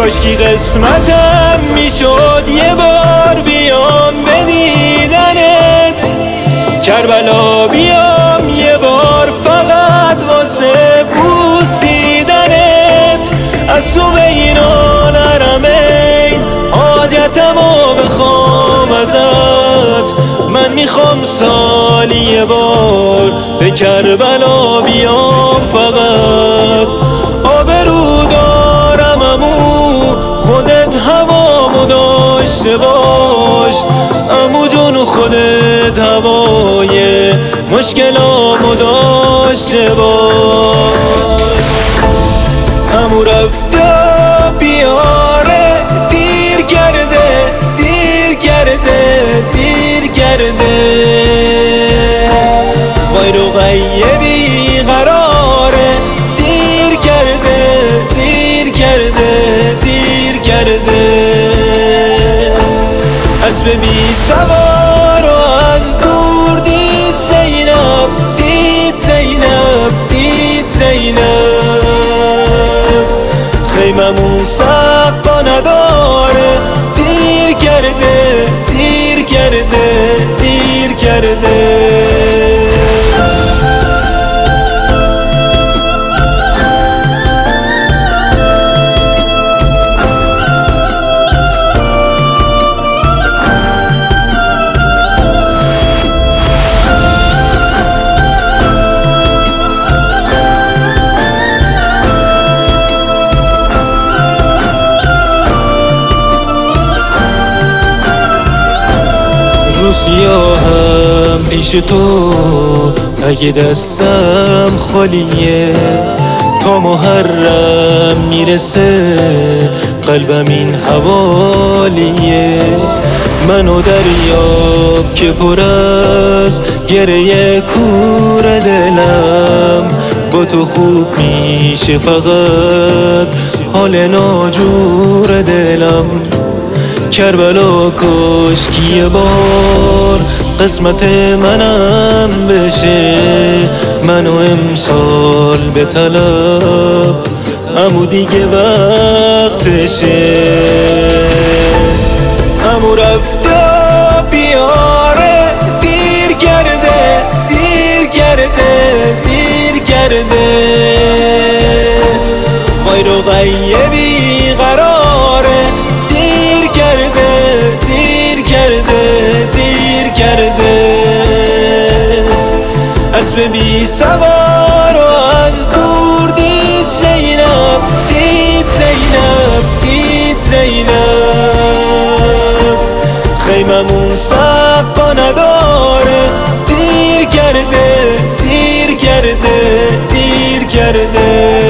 کاشکی قسمتم میشد یه بار بیام به دیدنت، کربلا بیام یه بار فقط واسه بوسیدنت. از تو بینان حرمین حاجتمو بخوام ازت، من میخوام سالی یه بار به کربلا بیام فقط. آبرو دارم عمو، خودت هوامو داشته باش، عمو جون خودت هوای مشکلامو داشته باش. عمو رفته بیاره، دیر کرده دیر کرده دیر کرده، وای رو غیبی قراره، دیر کرده دیر کرده دیر کرده. اسب بی سوار و از دور دید زینب، دید زینب دید زینب، خیممون سقا نداره، دیر کرده دیر کرده دیر کرده. رو سیاهم پیش تو اگه دستم خالیه، تا محرم میرسه قلبم این حوالیه. منو دریاب که پر از گریه کور دلم، با تو خوب میشه فقط حال ناجور دلم. کربلا کاشکی یه بار قسمت منم بشه، منو امسال به طلب عمو دیگه وقتشه. عمو رفته بیاره، دیر کرده دیر کرده دیر کرده، وای رو غیبی قراره، دیر کرده دیر کرده دیر کرده. اسب بی سوار و از دور دید زینب، دید زینب دید زینب، خیممون سقا نداره، دیر کرده دیر کرده دیر کرده.